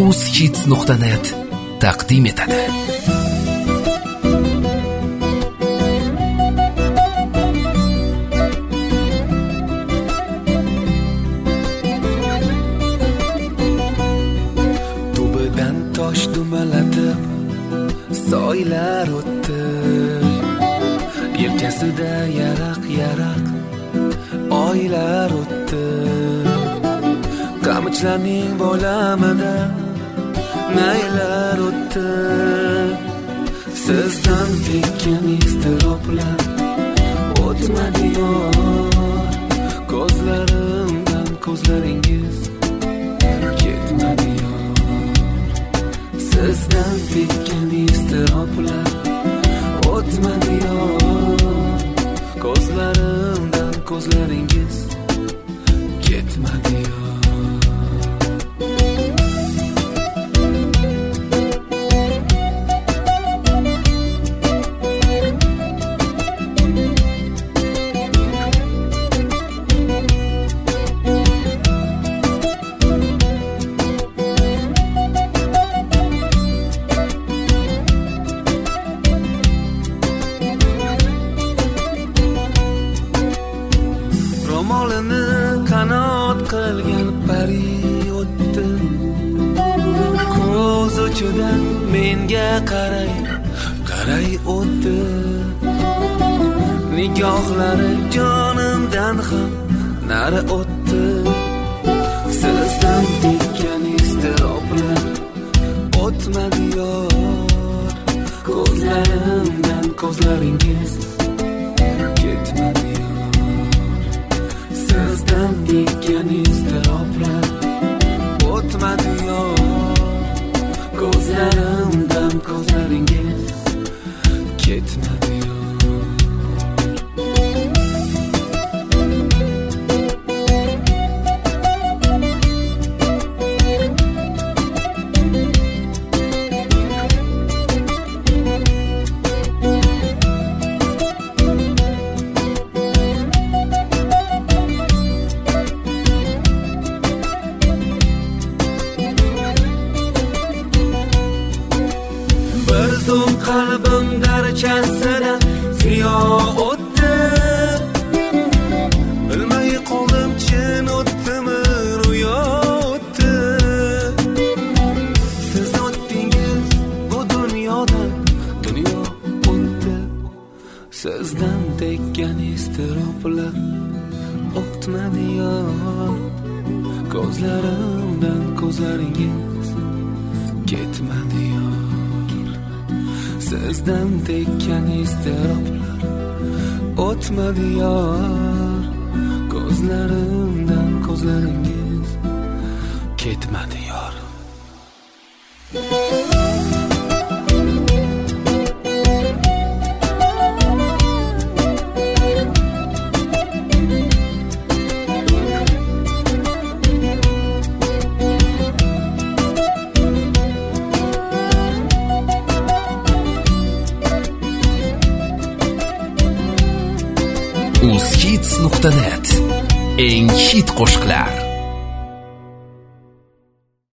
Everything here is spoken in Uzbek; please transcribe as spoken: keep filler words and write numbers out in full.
uzhits nuqta net taqdim etadi. Tubidan tosh dumalatib soylar o'tdi, yelkasida yaraq-yaraq oylar o'tdi. Qamishlarning bo'lamida naylar o'tdi. Sizdan tekkan iztiroblar o'tmadi yor, ko'zlarimdan ko'zlaringiz ketmadi yor. Sizdan tekkan iztiroblar o'tmadi yor, ko'zlarimdan ko'zlaringiz ketmadi yor. Ro'molini qanot qilgan pari o'tdi, ko'z uchidan menga qaray qaray o'tdi. Nigohlari jonimdan ham nari o'tdi. Sizdan tekkan iztiroblar o'tmadi yor, ko'zlarimdan ko'zlaringiz ketmadi yor. Sizdan tekkan iztiroblar o'tmadi yor, ko'zlarimdan ko'zlaringiz ketmadi yor. Bir zum qalbim darchasidan ziyo o'tdi, bilmay qoldim chin o'tdimi ro'yo o'tdi. Siz o'tdingiz bu dunyodan, dunyo o'tdi. Sizdan tekkan iztiroblar o'tmadi yor, ko'zlarimdan ko'zlaringiz ketmadi yor. Sizdan tekkan iztiroblar o'tmadi yor, ko'zlarimdan ko'zlaringiz ketmadi yor. uzhits nuqta net eng hit qo'shiqlar.